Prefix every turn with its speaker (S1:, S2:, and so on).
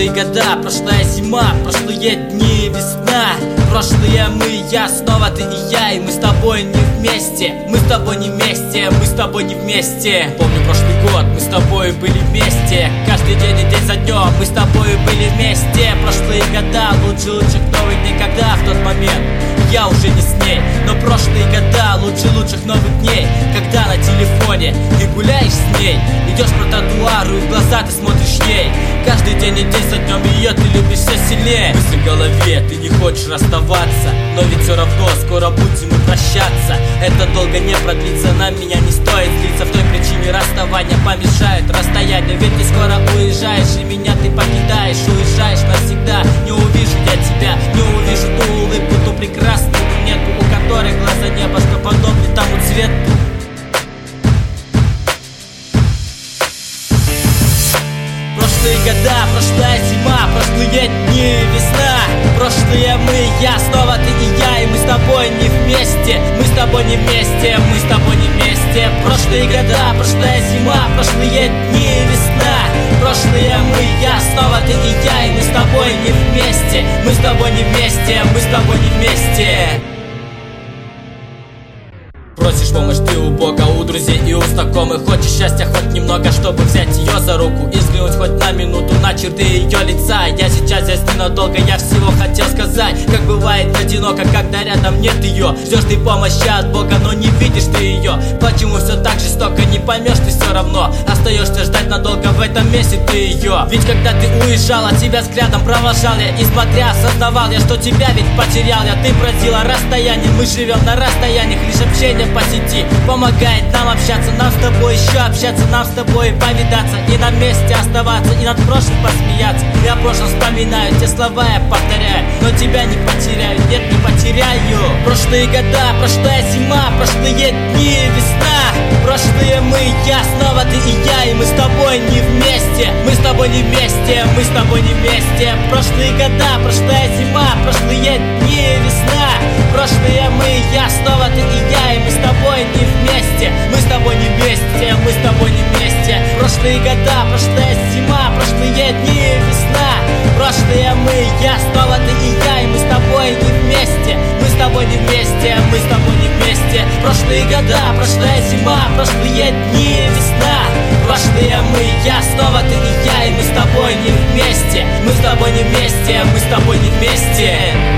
S1: Прошлые года, прошлая зима, прошлые дни, весна. Прошлые мы, я, снова ты и я, и мы с тобой не вместе. Мы с тобой не вместе, мы с тобой не вместе. Помню прошлый год, мы с тобой были вместе. Каждый день и день за днем мы с тобой были вместе. Прошлые года, лучших новых дней, когда в тот момент я уже не с ней. Но прошлые года, лучших новых дней, когда на телефоне ты гуляешь с ней. Идешь по тротуару и в глаза ты смотришь ей. Каждый день и день за днем ее ты любишь все сильнее. Мысли в голове, ты не хочешь расставаться, но ведь все равно скоро будем мы прощаться. Это долго не продлится, на меня не стоит злиться. В той причине расставания помешает расстояние. Ведь ты скоро уезжаешь и меня ты покидаешь. Уезжаешь навсегда, не увижу я тебя, не увижу ту улыбку, ту прекрасную брюнетку, у которой глаза небо, что подобны тому цвету. Прошлые года, прошлая зима, прошлые дни, весна. Прошлые мы, я, снова ты и я, и мы с тобой не вместе. Мы с тобой не вместе, мы с тобой не вместе. Прошлые года, прошлая зима, прошлые дни, весна. Прошлые мы, я, снова ты и я, и мы с тобой не вместе. Мы с тобой не вместе, мы с тобой не вместе. Просишь помощь ты у Бога, у друзей и у знакомых. Хочешь счастья хоть немного, чтобы взять ее за руку и взглянуть хоть на минуту на черты ее лица. Я сейчас здесь ненадолго, я всего хотел сказать. Как бывает одиноко, когда рядом нет ее. Ждешь ты помощи от Бога, но не видишь ты ее. Почему все так жестоко, не поймешь ты все равно. Остаешься ждать надолго, в этом месте ты ее. Ведь когда ты уезжала, тебя взглядом провожал я. И смотря, осознавал я, что тебя ведь потерял я. Ты бродила расстояние, мы живем на расстояниях. Лишь общение по сети помогает нам общаться. Нам с тобой еще общаться, нам с тобой повидаться. И на месте оставаться, и над прошлым посмеяться. Я о прошлом вспоминаю, те слова я повторяю, но тебя не потеряю, нет, не потеряю. Прошлые года, прошлая зима, прошлые дни, весна. Прошлые мы, я, снова ты и я, и мы с тобой не вместе. Мы с тобой не вместе, мы с тобой не вместе. Прошлые года, прошлая зима, прошлые дни, весна. Прошлые мы, я, снова ты и я, и мы с тобой не вместе. Мы с тобой не вместе, мы с тобой не вместе. Прошлые года, прошлая зима, прошлые дни, весна. Прошлые мы, я, снова ты и я, и мы с тобой не вместе. Мы с тобой не вместе, мы с тобой не вместе. Прошлые года, прошлая зима, прошлые дни, весна. Прошлые мы, я, снова ты и я, и мы с тобой не вместе. Мы с тобой не вместе, мы с тобой не вместе.